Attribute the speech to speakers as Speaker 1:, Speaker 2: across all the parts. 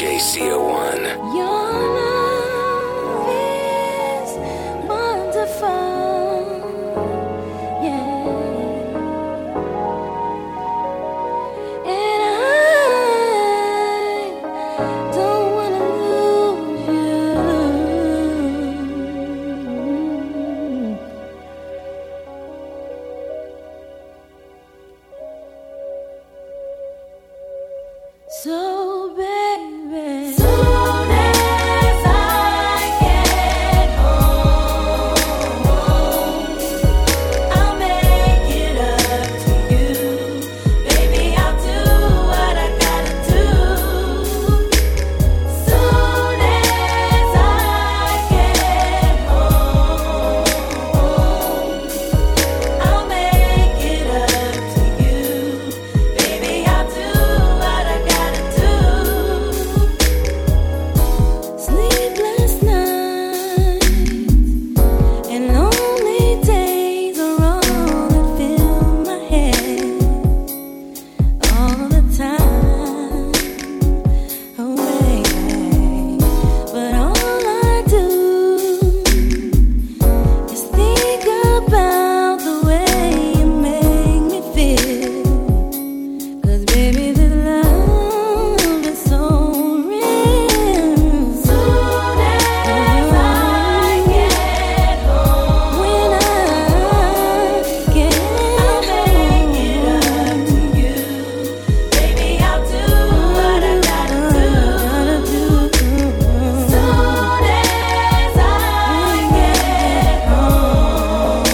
Speaker 1: JCO1.
Speaker 2: Your love is wonderful, yeah. And I don't wanna lose you. So, baby, soon as I get home, I'll make it up to you. Baby, I'll do what I gotta do. Soon as I get home, I'll make it up to you. Baby, I'll do what I gotta do. Sleepless nights and lonely days are all that fill my head all the time. Oh, baby, but all I do is think about the way you make me feel. 'Cause baby, this love is so real. Soon as I get home, when I get home, I'll make it up to you. Baby, I'll do what I gotta do. Soon as I get home,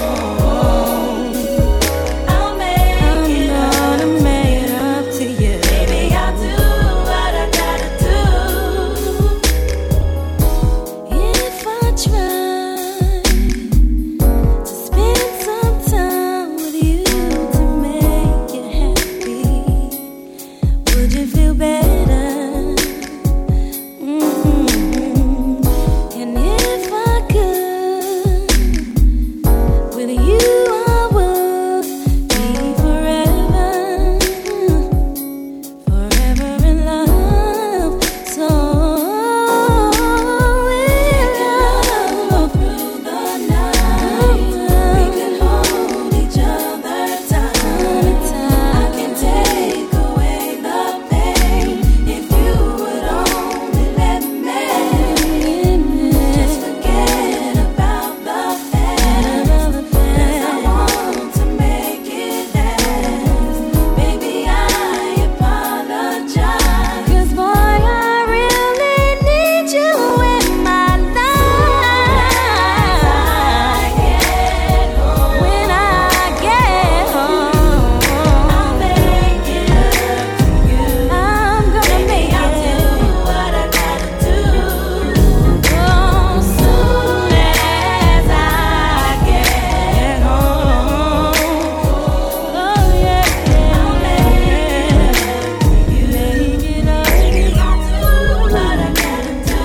Speaker 2: I'll make it up to you. Baby, I'll do what I gotta do. If I try to spend some time with you to make you happy, would you feel better? And if I could, with you I would be forever, forever in love. So we'll go through the night. We could hold each other tight. I can take away the pain if you would only let me. Just forget about the past, 'cause I want to make it last. Baby, I apologize, 'cause boy, I really need you in my life. When I get home, I'll make it up to you. I'm gonna make it. I'll do what I gotta do. Oh, soon as I get home, oh yeah, I'll make it up to you. Make it up. I'll do what I gotta do.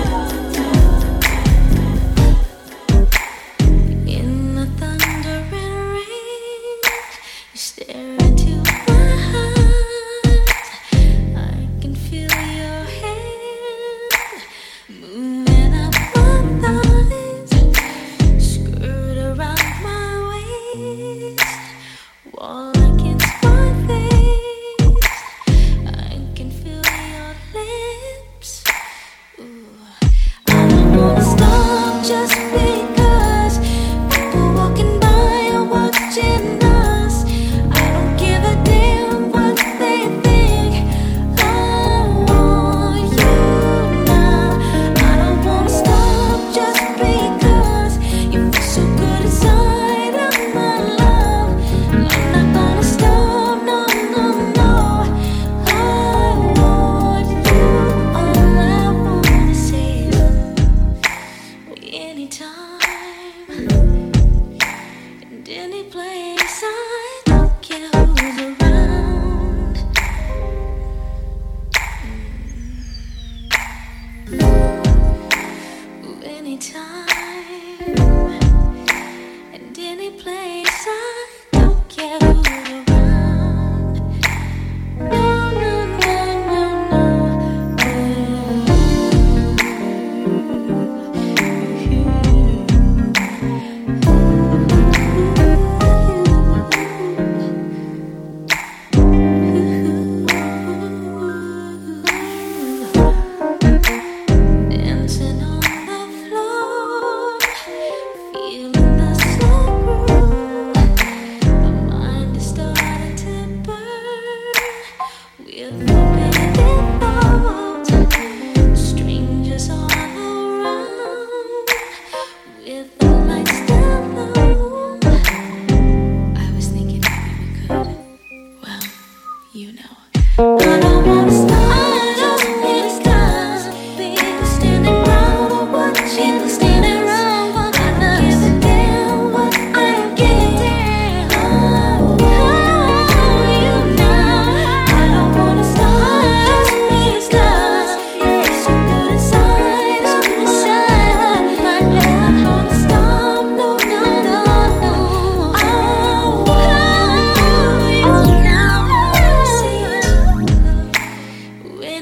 Speaker 2: In the thundering rain, you stare into my eyes. I can feel your hand moving up my thighs, skirt around my waist, wall against my face. I can feel your lips. Ooh. I don't wanna stop just because people walking by are watching us. I don't give a damn what they think. I want you now. I don't wanna stop just because you feel so good inside of my love. I'm not gonna stop, no, no, no. I want you. All I wanna say is anytime and any place. I don't care who's around. Anytime and any place. I don't care who's around. No, no, no, no, no.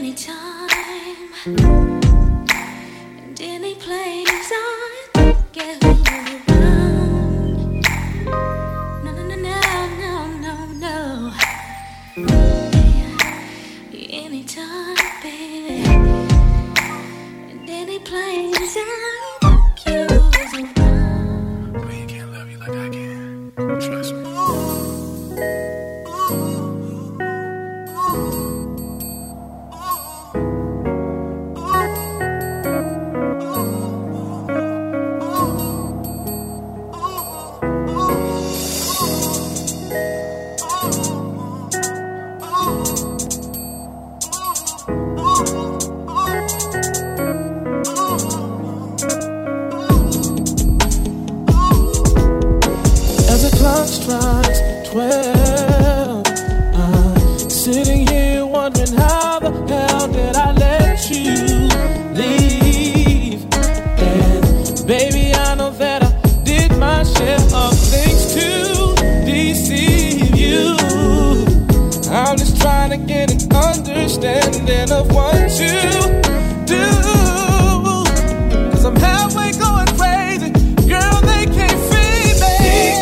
Speaker 2: anytime and any place. I don't care who is around. No, no, no, no, no, no, no. Anytime, baby, and any place. I don't care who is around.
Speaker 1: Man, you can't love you like I can. Trust me.
Speaker 3: As the clock strikes 12, I'm sitting here wondering how the hell did I let you leave? And baby, I know that I did my share of things to deceive you. I'm just trying to get an understanding of what you do. 'Cause I'm halfway going crazy, girl, they can't feed me.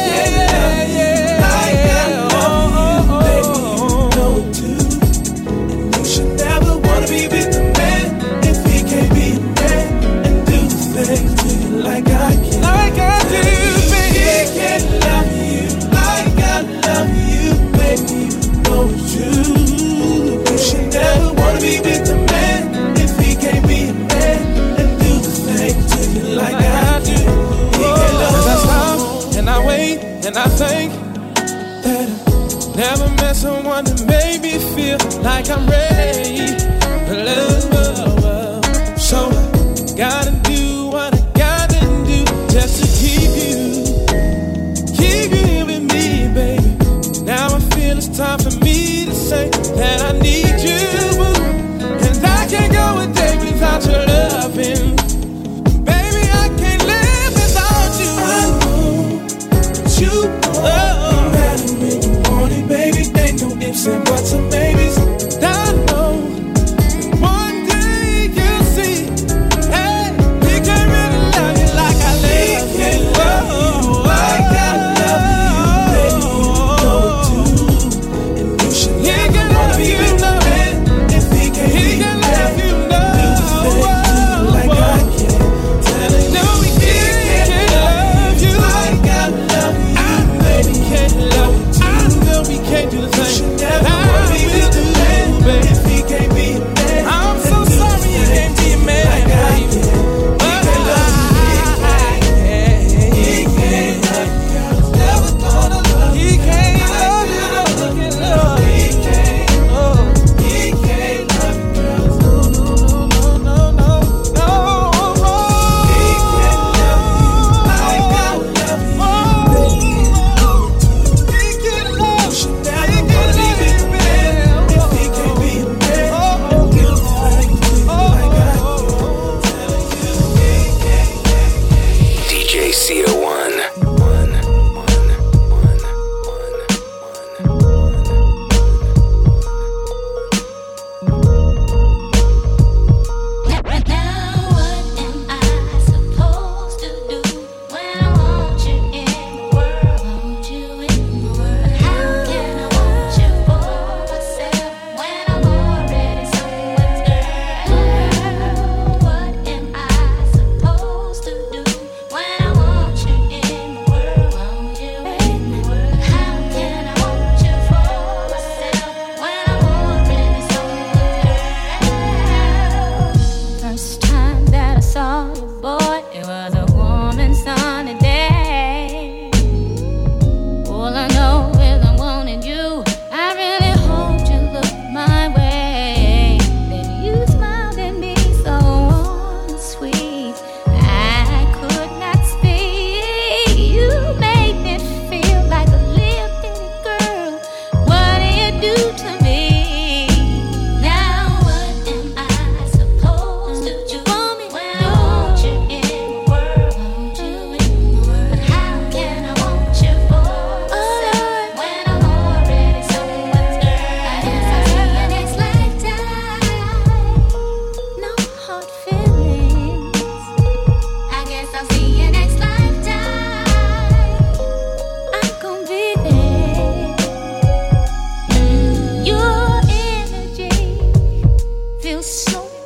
Speaker 3: Like I do, baby. He can't love you like I love you, baby. You know it's true. You should never wanna be with a man if he can't be a man and do the things to you like I do. He can't love you. I stop and I wait and I think that I never met someone that made me feel like I'm ready. So I gotta do what I gotta do just to keep you here with me, baby. Now I feel it's time for me to say that I need you, and I can't go a day without your loving. Baby, I can't live without you. I know that you know no matter when you want it, baby. Ain't no ifs and buts or maybes.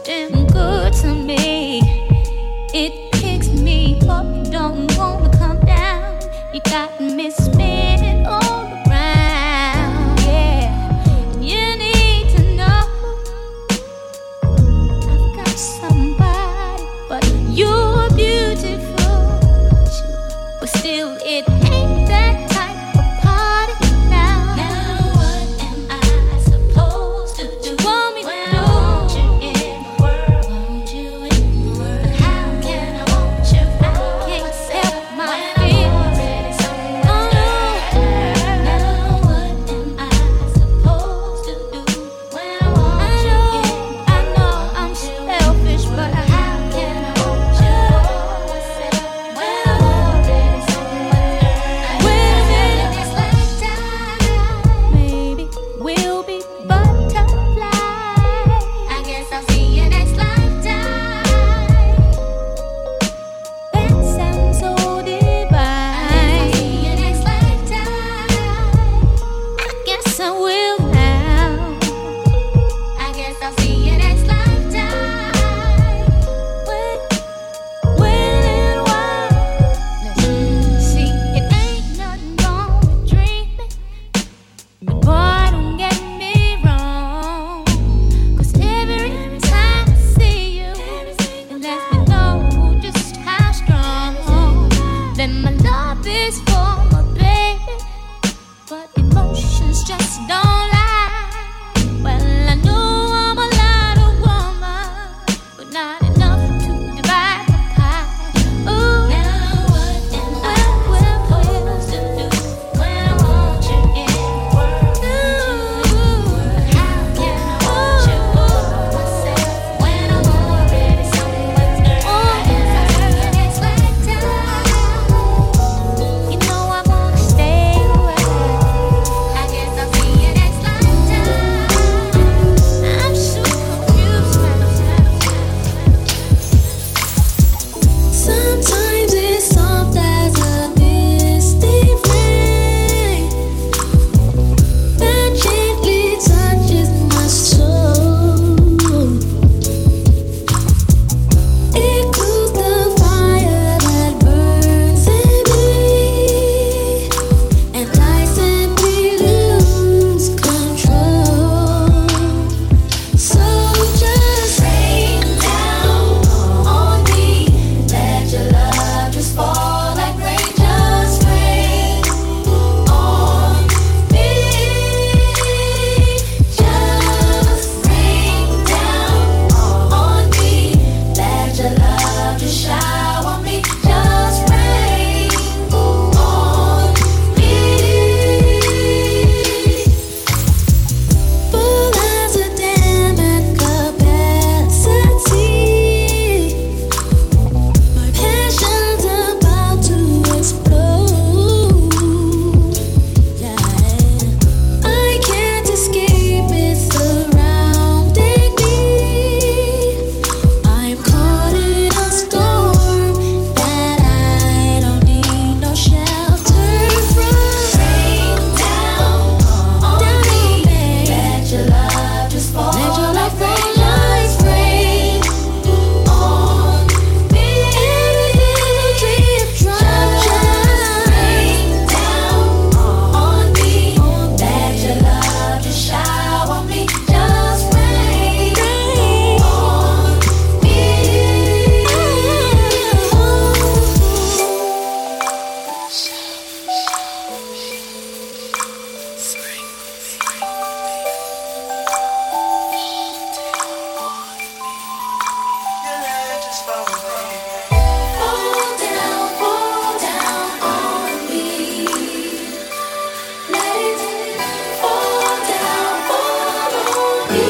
Speaker 2: damn good to me. It picks me up, don't wanna come down. You got me spinning all around, yeah. You need to know I've got somebody, but you're beautiful. But still, it ain't that type of party now. Now what am I supposed to do? Want me to do? Want you in the world? Want you in the world? How can I want you? I can't help my feelings. Oh no. Now what am I supposed to do when I want you in? I know I'm selfish, but how can I want you for myself when I'm already someone else? Within this lifetime, maybe we'll be butterflies. I guess I'll see you next lifetime. That sounds so divine. I guess I'll see you next lifetime. I guess I will now. I guess I'll see you next lifetime. When and why? See, it ain't nothing wrong with dreaming, but boy, don't get me wrong. 'Cause every time I see you, it lets me know just how strong that my love is for my baby. But emotions just don't lie. Well, I know I'm a lot of woman, but not enough to divide the pie. Ooh, now what am I supposed to do when I want you in the world? How can I want you for myself when I'm already someone's girl? I guess I'll see you next lifetime. You know I wanna stay away. I guess I'll see you next lifetime. I'm so confused myself. Sometimes it's soft as a misty rain that gently touches my soul. It cools the fire that burns in me, and I simply lose control. So just rain down on me, let your love just fall like rain. Just rain on me, just rain down on me, let your love just shower me. Just rain on me. Full as a dam at capacity, my passion's about to explode. Yeah, I can't escape it surrounding me. I'm caught in a storm that I don't need no shelter from. Rain down on me, let your love just fall. Let your love fall like rain on me. Every little drip drop, just rain down on me, let your love just shower me. Just rain on me. Fall down on me. Let it fall down on me.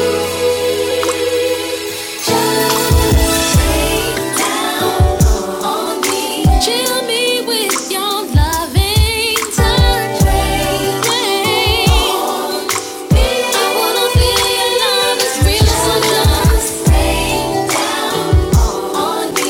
Speaker 2: Just rain down on me. Chill me with your loving touch. Rain on me. I wanna feel your love is real, so just rain down on me.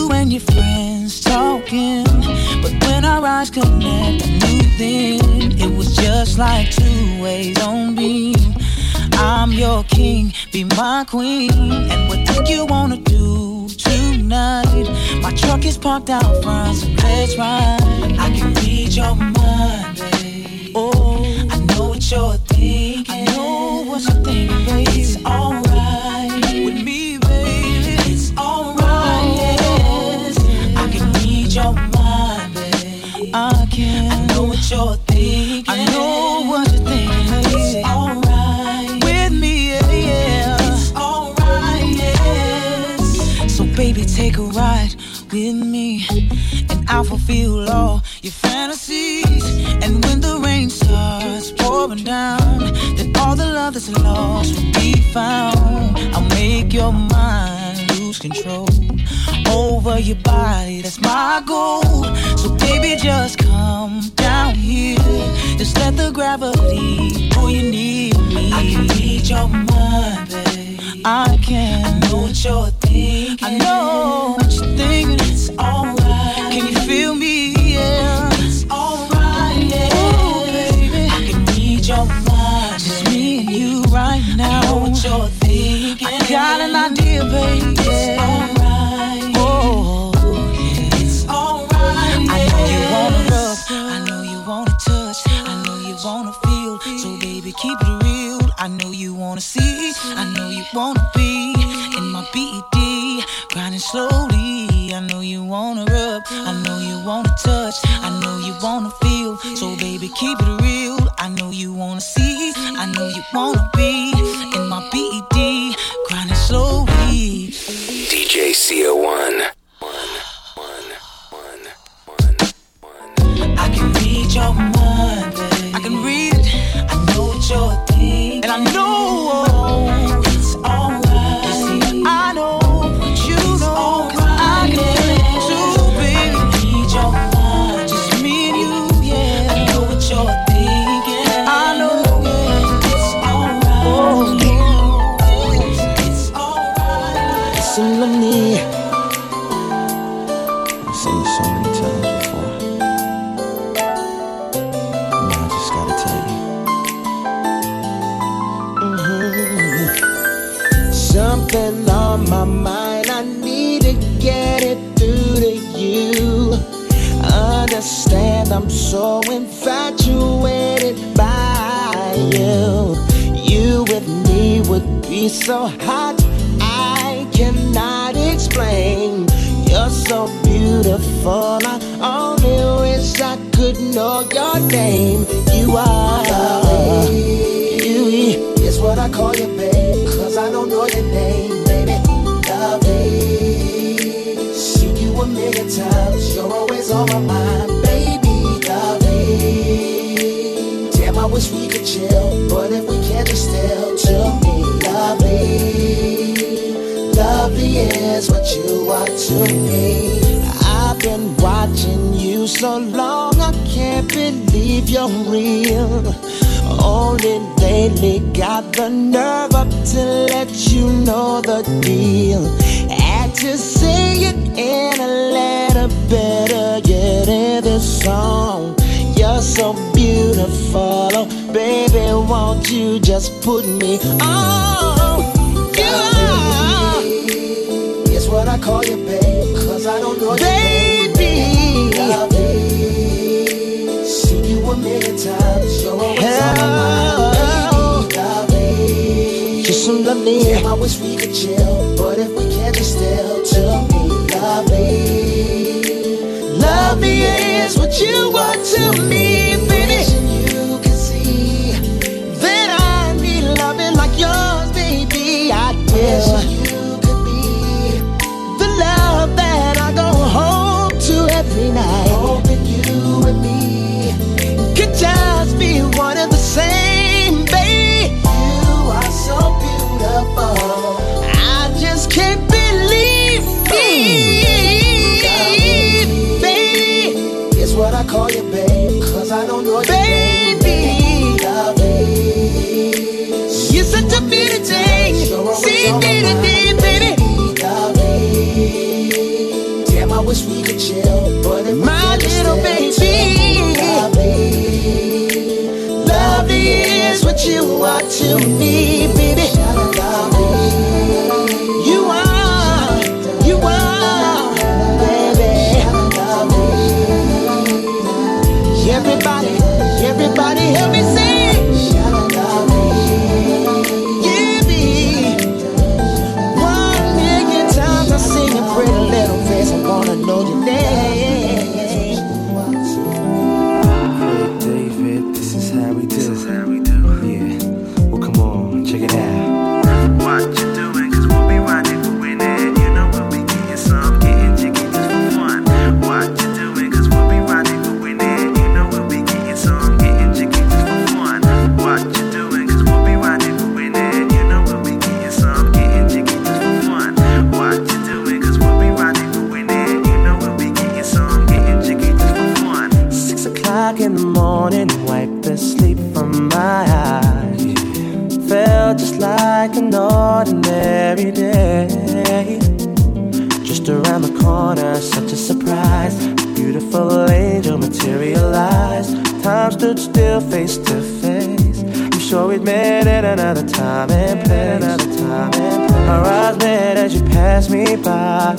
Speaker 4: you and your friends talking, but when our eyes connect, I knew then it was just like two ways on beam. I'm your king, be my queen, and what do you wanna do tonight? My truck is parked out front, so let's ride. I can read your mind, babe. Oh, I know what you're thinking. I know what you're thinking, baby. It's alright with me, baby. It's alright, yes. I can read your mind, babe. I can. I know what you're thinking. I know what you're thinking, baby. It's alright with me, yeah. It's alright, yes. So baby, take a ride with me, and I'll fulfill all your fantasies. And when the rain starts pouring down, then all the love that's lost will be found. I'll make your mind lose control over your body, that's my goal. So baby, just come down here, just let the gravity pull you near me. I can read your mind, babe. I can. I know what you're thinking. I know what you're thinking. It's alright. Can you feel me? Yeah. It's alright, yeah. Ooh, baby, I can read your mind. Just me and you right now. I know what you're thinking. I got an idea, baby. It's alright. Oh, yeah. It's alright. Yeah. I know you wanna rub. I know you wanna touch. I know you wanna feel. So baby, keep it real. I know you wanna see. I know you wanna be in my BED, grinding slowly. I know you wanna rub. I know you wanna touch. I know you wanna feel. So baby, keep it real. I know you wanna see. I know you wanna be in my BED, grinding slowly.
Speaker 5: DJ CO1.
Speaker 4: I can read your mind, babe. I can read it. I know what you're thinking, and I know it's alright. You see, I know what you know, 'cause I can feel it too, baby. I can read your mind, just me and you, yeah. I know what you're thinking. I know, yeah. It's alright. Oh, yeah. It's alright.
Speaker 6: Listen to me. I've seen you so many times before. Now I just gotta tell you. Something on my mind, I need to get it through to you. Understand I'm so infatuated by you. You with me would be so hot, I cannot explain. You're so beautiful, I only wish I could know your name. You are lovely, it's what I call you, babe, 'cause I don't know your name, baby. Lovely, seen you a million times, you're always on my mind, baby. Lovely, damn, I wish we could chill, but if we can't, just still to me. Lovely, lovely is what you are to me. I've been watching you so long, I can't believe you're real. Only lately got the nerve up to let you know the deal. Had to say it in a letter, better yet in this song. You're so beautiful, oh baby, won't you just put me on? It's what I call you, babe, 'cause I don't know your name, baby. Lovely, seen you a million times, you're always on my mind, baby. Lovely, just some lovely. Damn, I wish we could chill, but if we can't, just still to me. Lovely, lovely is what you are to me, baby. You can see that I need loving like yours, baby. I wish you could be the love that I go home to every night. Hoping you and me could just be one and the same, baby. You are so beautiful, I just can't believe it, baby. It's what I call you, babe. wish we could chill, but if
Speaker 4: my little baby,
Speaker 6: lovely is what you are to me, baby. You are, baby. Everybody help me sing. Yeah, me. 1 million times I sing your pretty little face. I wanna know your name.
Speaker 7: Hey David, this is how we do. Yeah, well come on, check it out.
Speaker 8: What you doing? 'Cause we'll be riding, we'll win it. You know we'll be getting some, getting jiggy just for fun. What you doing? 'Cause we'll be riding, we'll win it. You know we'll be getting some, getting jiggy just for fun. What you doing? 'Cause we'll be riding, we'll win it. You know we'll be getting some, getting jiggy just for fun. What you doing? 'Cause we'll be riding, we'll win it. You know we'll be getting some, getting jiggy just for fun.
Speaker 7: 6 o'clock in the morning, wipe the sleep from my eyes. Felt just like an ordinary day. Just around the corner, such a surprise. A beautiful angel materialized. Time stood still, face to face. I'm sure we'd met at another time and place. Our eyes met as you passed me by.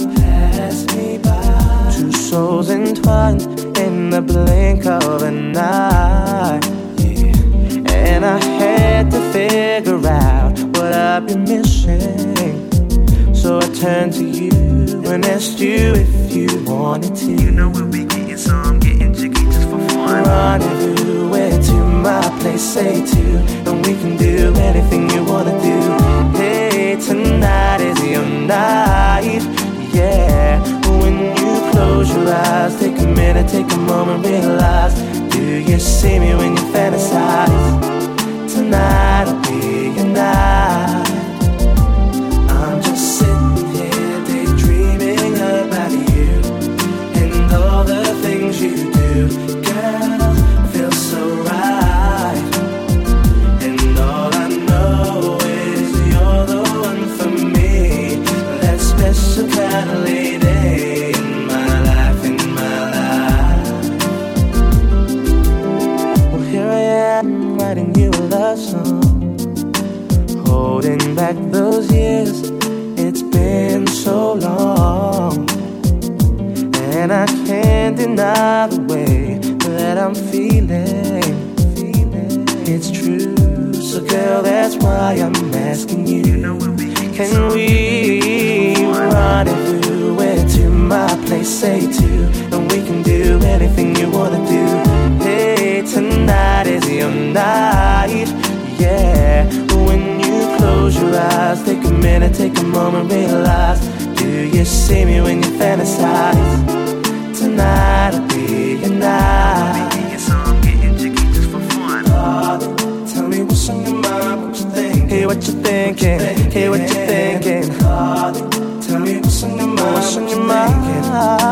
Speaker 7: Two souls entwined in the blink of an eye. And I had to figure out what I've been missing. So I turned to you and asked you if you wanted to.
Speaker 8: You know we'll be getting some, getting jiggy just for fun.
Speaker 7: Rendezvous, where to my place, say to, and we can do anything you wanna do. Hey, tonight is your night, yeah. When you close your eyes, take a minute, take a moment, realize. Do you see me when you fantasize? Tonight'll be your night. I'm just sitting here daydreaming about you and all the things you do. Girl, feels so right. And all I know is you're the one for me. That special kind of lady in my life, Well, here I am writing you a love song, holding back those years. It's been so long, and I can't deny the way that I'm feeling. It's true, so girl, that's why I'm asking you. Can we rendezvous where to my place, say to, and we can do anything you wanna do. Hey, tonight is your night, yeah. When you close your eyes, take a minute, take a moment, realize. Do you see me when you fantasize? Tonight'll be your night.
Speaker 8: Getting jiggy just for fun.
Speaker 7: Tell me what's on your mind, what you think. Hey, what you thinking? Hey, what you thinking? Tell me what's on your mind, what's on your mind?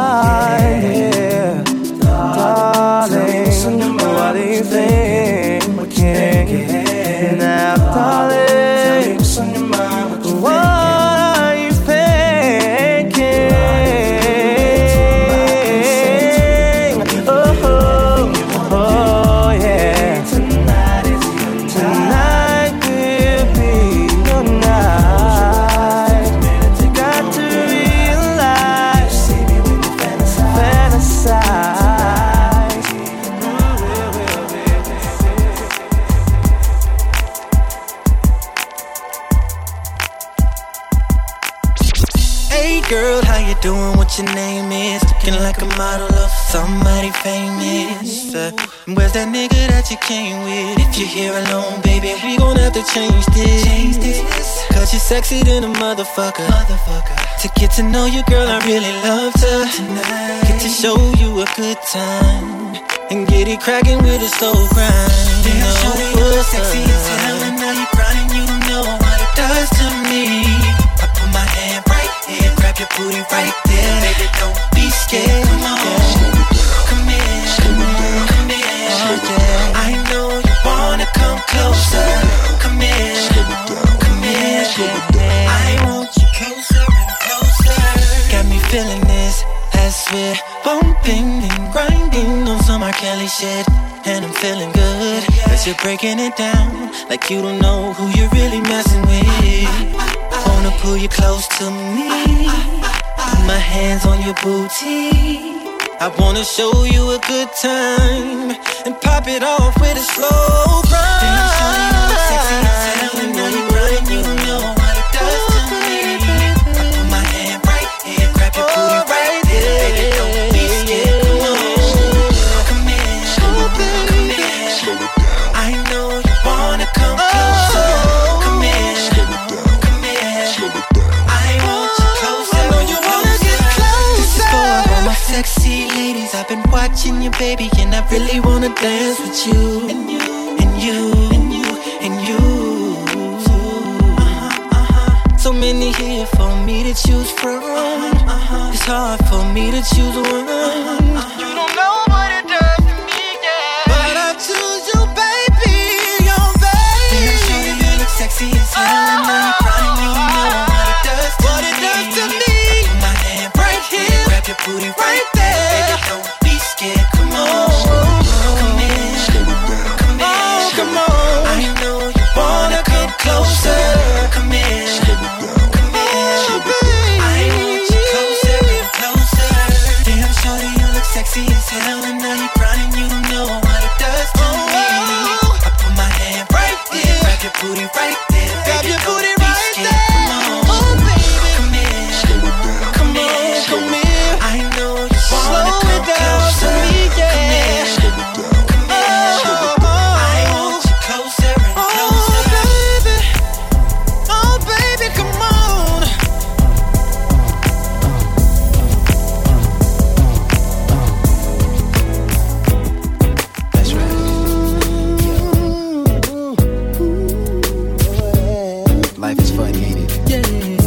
Speaker 7: Yeah, darling, what do you think? We can't get now, darling. Tell me what's on your mind, what you thinking? What are you thinking? Oh, yeah. Tonight could be your night. Got to realize, fantasize.
Speaker 4: Hey girl, how you doing? What your name is? Looking like a model of somebody famous. Where's that nigga that you came with? If you're here alone, baby, we gon' have to change this. Cause you're sexy than a motherfucker. To get to know you, girl, I really love to. Get to show you a good time and get it cracking with a slow grind. Damn, shorty, you look sexy as hell, and now you're grinding. You don't know what it does to me. I put my hand right here, grab your booty right there. Baby, don't be scared. Come on, come here, come here. I know you wanna come closer. Come here, come here. I want you closer and closer. Got me feeling this. As we're bumping and grinding on some R. Kelly shit, and I'm feeling good, but you're breaking it down like you don't know who you're really messing with. Wanna pull you close to me, put my hands on your booty. I wanna show you a good time and pop it off with a slow grind. Damn, shawty, you look sexy as hell, and now you're grinding, you don't know what it does to me. I put my hand right here, grab your booty right there, baby, don't be scared, come on. Come in, come in. I know you wanna come closer. Come in, come in. I want you closer. I know you wanna get closer. This is for all my sexy ladies. I've been watching you, baby, and I really wanna dance with you. And you, and you, and you, and you. So many here for me to choose from. It's hard for me to choose one. You don't know what it does to me, yeah. But I choose you, baby, oh baby. Damn, shorty, you look sexy as hell, and now you're crying, you don't know what it does to me. What it does to me. I put my hand right here, grab your booty right there. Baby, don't be scared, come on. Come in, come in, come on. I know you wanna come closer. Come in, come in. I want you closer and closer. Damn, shorty, you look sexy as hell, and now you're crying, you don't know what it does to me. I put my hand right there, grab your booty right there. Grab your booty right there. Come on, oh baby, come in, come in, come in. I know you wanna come closer to me, yeah. Come in, I want you closer and closer. Oh baby, come on. That's right. Life is funny, ain't it? Yeah.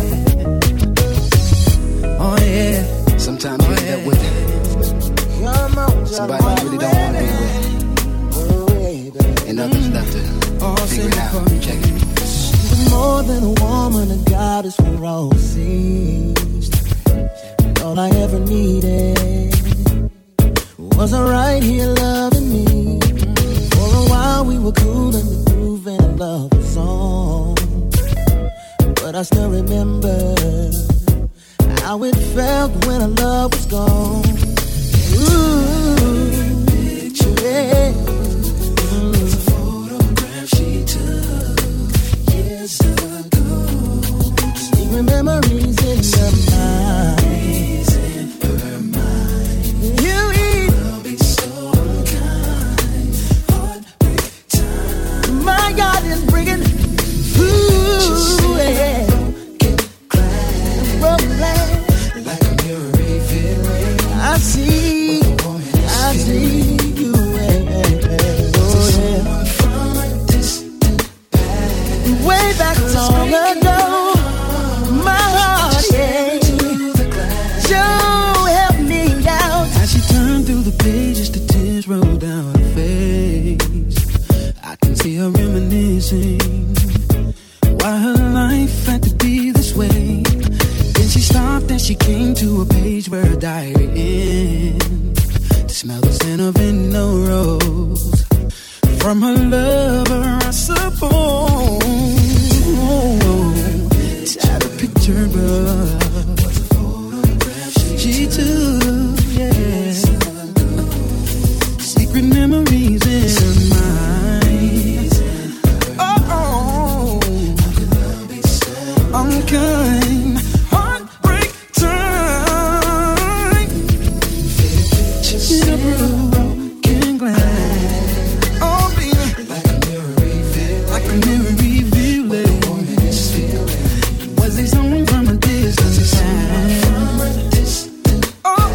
Speaker 4: Oh yeah. Sometimes you end up with somebody you really don't want to be with, and others left to figure it out. Check it.
Speaker 6: She was more than a woman, a goddess for all seas. All I ever needed was her right here loving me. For a while we were cool and the groove and a love song, but I still remember how it felt when our love was gone. Ooh, picture it. It's a photograph she took years ago. Secret memories in her mind. You'll be so unkind. Heartbreak time. My God is bringing. Ooh, yeah. Like a mirror revealing. I see you, oh yeah. From a distant past, way back long ago, my heart, yeah. So help me out.
Speaker 4: As she turned through the pages, the tears rolled down her face. I can see her reminiscing why her life had to be this way. Then she stopped and she came to a page where her diary ends. To smell the scent of in no rose from her lover, I suppose. Tired of picture, but she took, yeah. Secret memories in her mind. Oh, unkind. Heartbreak time. In a broken glass. Oh, baby. Like a mirror revealing. Like a mirror revealing. Was there someone from a distance? Oh,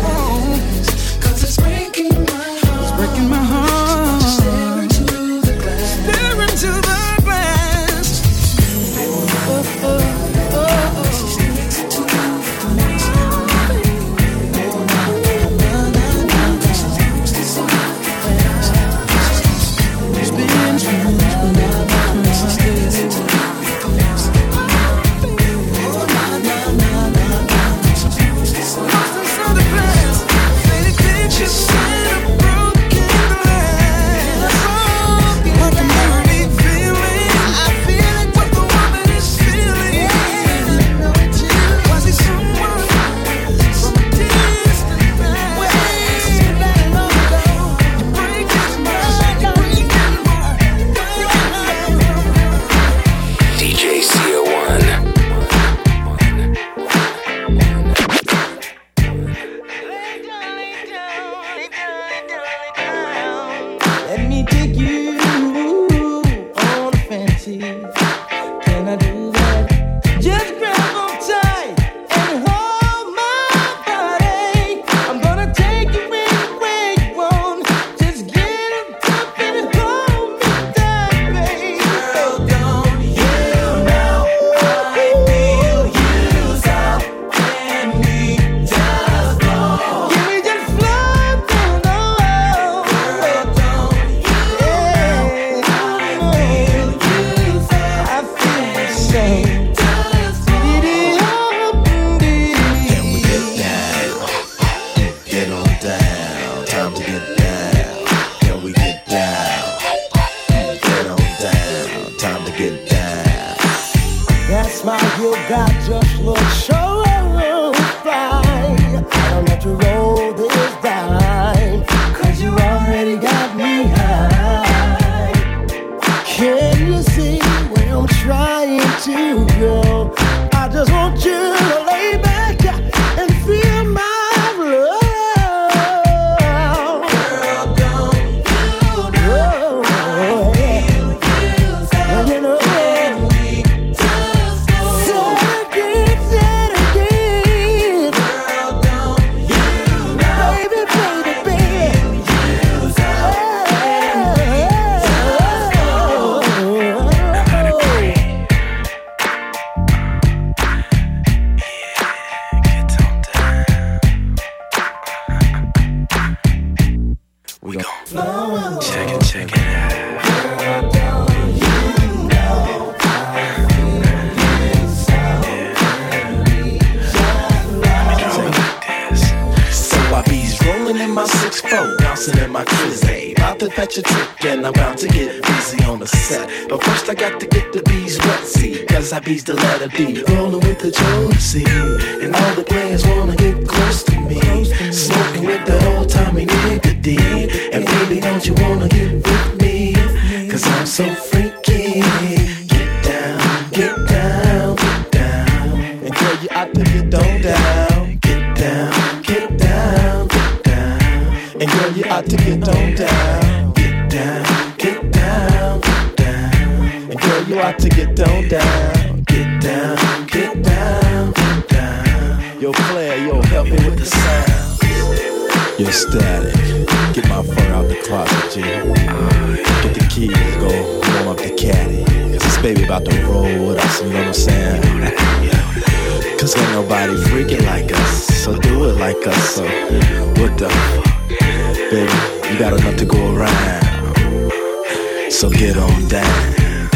Speaker 3: Rolling in my 6'4", bouncing in my Crizzy. About to fetch a trick and I'm about to get busy on the set. But first I got to get the bees wet, see, cause I bees the letter D. Rolling with the Josie, and all the players wanna get close to me. Smoking with the old Tommy nicotine. And baby, don't you wanna get with me? Cause I'm so freaky. Get down, get down, get down. And girl, you ought to get on down. Get down, get down, get down. And girl, you ought to get on down. Get down, get down, get down. And girl, you ought to get on down. Get down, get down, get down. Yo, player, yo, help me with the sound. Yo, Static, get my fur out the closet, G. Get the keys, go warm up the caddy. Cause this baby about to roll with us, you know what I'm saying? Cause ain't nobody freaking like us, so do it like us, so what the fuck? Baby, you got enough to go around, so get on down.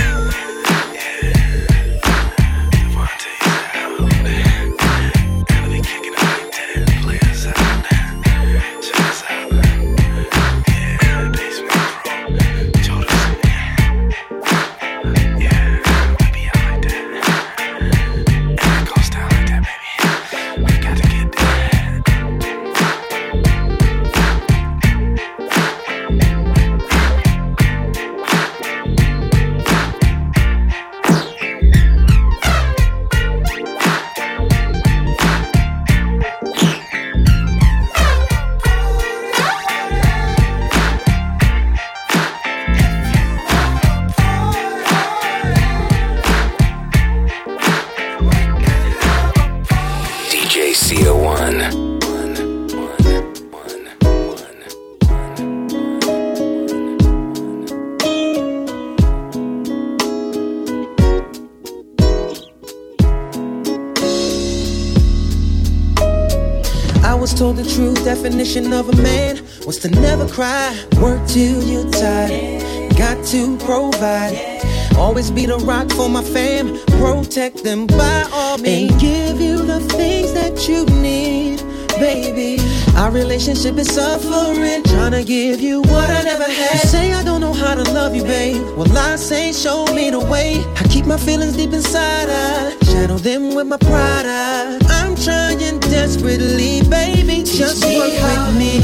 Speaker 9: Told the true definition of a man was to never cry, work till you're tired, got to provide, always be the rock for my fam, protect them by all means, and give you the things that you need, baby. Our relationship is suffering, trying to give you what I never had. You say I don't know how to love you, babe. Well, I say show me the way. I keep my feelings deep inside, I shadow them with my pride. I'm trying desperately, baby, just work with me.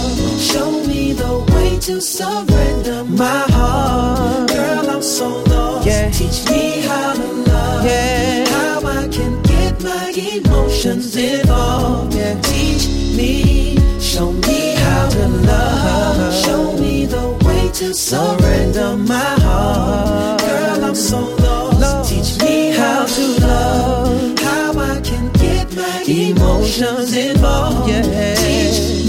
Speaker 9: Show me the way to surrender my heart. Girl, I'm so lost. Yeah. Teach me how to love. Yeah. How I can get my emotions involved. Yeah. Teach me, show me how to love. Show me the way to surrender my heart. Girl, I'm so lost. Teach me how to love. How I can get my emotions involved. Yeah. Teach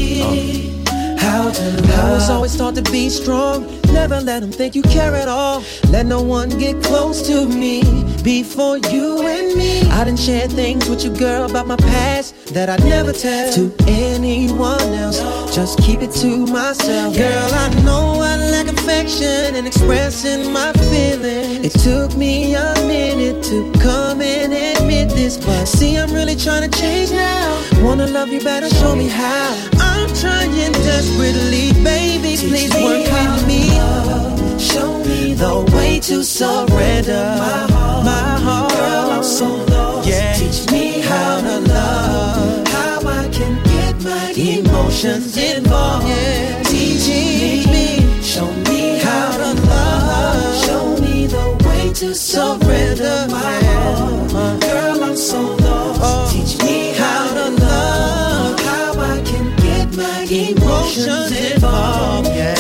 Speaker 9: me how to love. I was always taught to be strong. Never let them think you care at all. Let no one get close to me before you and me. I done shared things with you, girl, about my past that I'd never tell to anyone else. Just keep it to myself. Girl, I know I lack affection and expressing my feelings. It took me a minute to come and admit this, but see, I'm really trying to change now. Wanna love you better, show me how. I'm trying desperately, baby, please work with me. Show me the way to surrender my heart. Girl, I'm so lost. Yeah. Teach me how to love. How I can get my emotions involved. Yeah. Teach me. Show me how to love. Show me the way to surrender my heart. Girl, I'm so lost. Teach me how to love. How I can get my emotions involved. Yeah.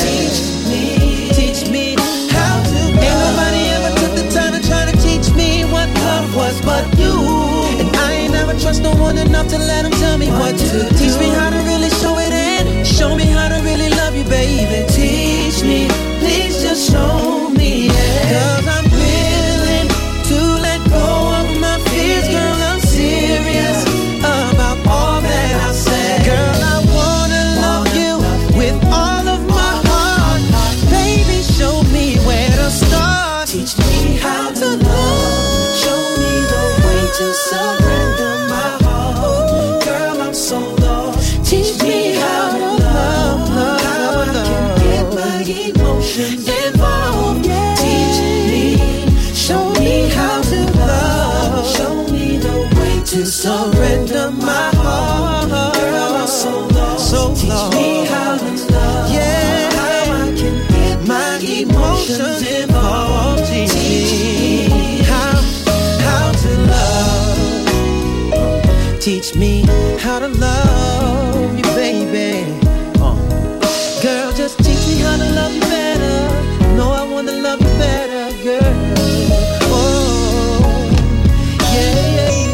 Speaker 9: Teach me how to love. Ain't nobody ever took the time to try to teach me what love was but you. And I ain't never trust no one enough to let them tell me what to do. Teach me how to really show it in. Show me how to really love you, baby. Teach me, please just show me, yeah. Cause I'm willing to let go of my fears. Girl, I'm serious about all that I said. Girl, I wanna love you with all of my heart. Baby, show me where to start. Teach me how to love. Show me the way to surrender my heart. Girl, I'm so lost. emotions involved. Yeah. Teach me, show me how to love. Show me the way to surrender my heart. Girl, I'm so lost. Teach me how to love. Yeah, how I can get my emotions involved. Teach me how to love. Teach me how to love you, baby. Girl, just teach me how to love you better. No, I want to love you better, girl. Oh, yeah, yeah, yeah.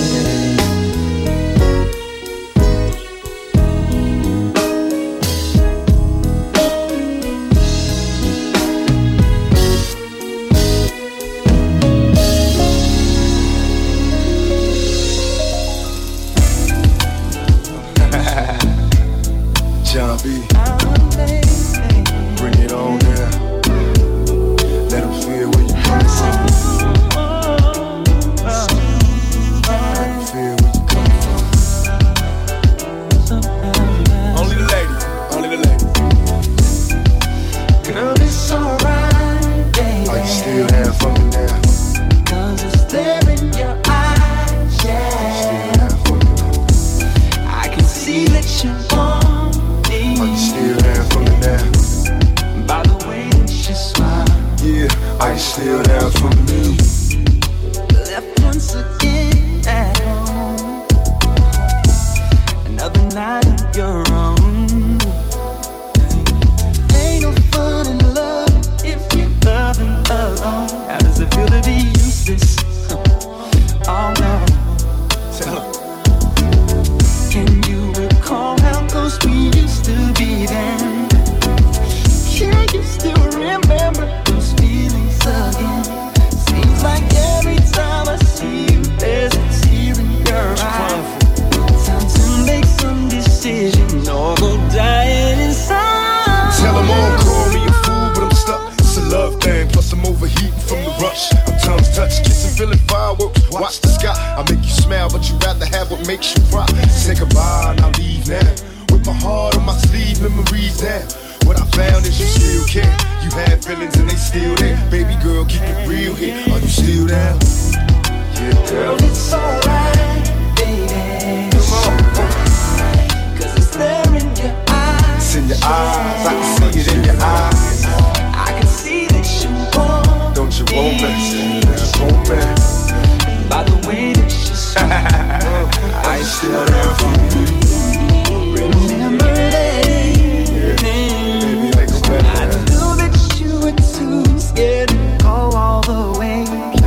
Speaker 1: John B. Bring it on now. Let them feel where you coming from. Let them feel where you coming from. Only the lady. Only the lady.
Speaker 9: Girl, it's alright, baby.
Speaker 1: Are you still there for me now?
Speaker 9: 'Cause it's there in your eyes, yeah.
Speaker 1: Still there for me.
Speaker 9: I can see that you want me.
Speaker 1: Are you still there for me now?
Speaker 9: By the way that you smile.
Speaker 1: Yeah, are you still there for me?
Speaker 9: Left once again at home. Another night on your own. Ain't no fun in love if you're loving alone. How does it feel to be useless? Oh no.
Speaker 1: Tell her.
Speaker 9: Can you recall how close we used to be then? Can you still remember those feelings again? Seems like every time I see you, there's a tear in your eye. Time to make some decisions or go dying inside.
Speaker 1: Tell them all, call me a fool, but I'm stuck. It's a love thing, plus I'm overheating from the rush. I'm tongues touch, kissing, feeling fireworks. Watch the sky. I make you smile, but you rather have what makes you cry. Say goodbye and I'll leave now. With my heart on my sleeve, memories down. What I found is you still care. You had feelings and they still there. Baby girl, keep it real here. Are you still down? Yeah, girl.
Speaker 9: It's alright, baby.
Speaker 1: Come on.
Speaker 9: 'Cause it's there in your eyes.
Speaker 1: It's in your eyes, I can see it in your eyes.
Speaker 9: I can see that you want.
Speaker 1: Don't you want me? Want me?
Speaker 9: By the way that you smile.
Speaker 1: I ain't still there for me.
Speaker 9: Remember that evening.
Speaker 1: Baby, like a red
Speaker 9: I knew that you were too scared to go all the way.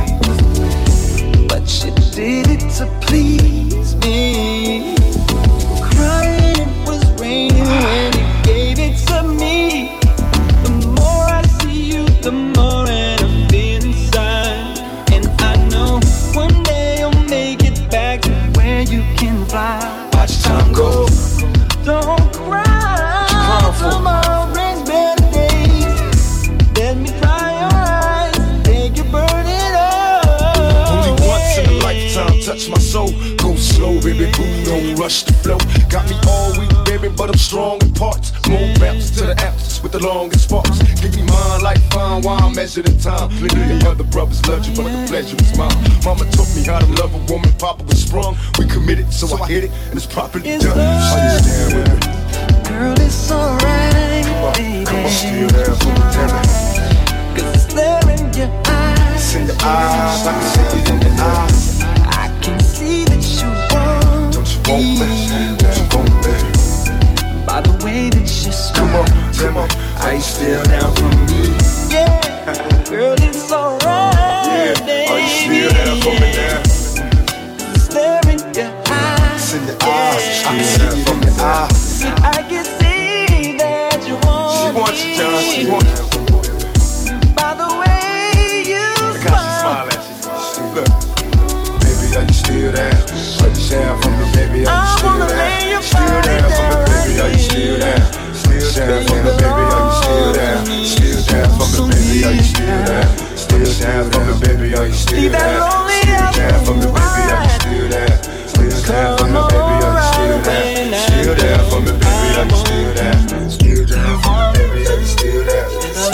Speaker 9: But you did it to please me. Crying, it was raining when you gave it to me. The more I see you, the more that I feel inside. And I know one day you'll make it back to where you can fly.
Speaker 1: Watch time go.
Speaker 9: Don't cry, tomorrow brings better days. Let me dry your eyes, take your burden up.
Speaker 1: Only once in a lifetime, touch my soul. Go slow, baby, boo, don't rush the flow. Got me all weak, baby, but I'm strong in parts. More bounce to the apps with the longest sparks. Give me mine like fine wine, measured in time. Plenty of other brothers loved you, but the pleasure was mine. Mama taught me how to love a woman, Papa was sprung. We committed, so I hit it, and it's properly done. Are you stand with me?
Speaker 9: Girl, it's alright, baby.
Speaker 1: Come on, still there for me, tell me.
Speaker 9: 'Cause it's there in your eyes.
Speaker 1: It's in your eyes, I can see it in your eyes.
Speaker 9: I can see that you want.
Speaker 1: Don't you want me? Don't you want me?
Speaker 9: By the way that you smile.
Speaker 1: Come on, come on, are you still down for me?
Speaker 9: Yeah, girl, it's alright,
Speaker 1: Yeah,
Speaker 9: baby.
Speaker 1: are you still there for me now?
Speaker 9: It's there in your eyes.
Speaker 1: It's in your eyes, I can see it from your eyes.
Speaker 9: I can see that you want
Speaker 1: She wants you, John, she
Speaker 9: me.
Speaker 1: wants you.
Speaker 9: By the way you
Speaker 1: Look how she smile at you. Look, baby, are you still there? Are you there for me, baby? Are you still there? Still there for me, baby? Are you still there? Still there for me, baby? Are you still there? Still there for me, baby? Are you still there? Still there for me, baby? Are you still there? Still there for me, baby? Are you still there? Still there for me, baby? Are you still there? Still there for me, baby? Are you still there? Still there for me, baby? Are you still there?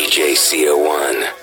Speaker 5: DJ CO1.